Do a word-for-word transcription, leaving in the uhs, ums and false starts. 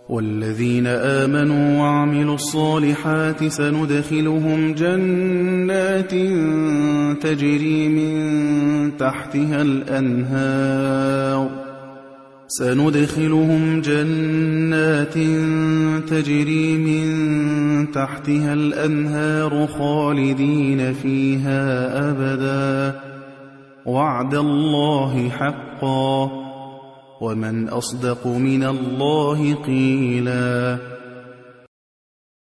والذين آمنوا وعملوا الصالحات سندخلهم جنات تجري من تحتها الأنهار سندخلهم جنات تجري من تحتها الأنهار خالدين فيها أبدا وعد الله حقا ومن أصدق من الله قيلا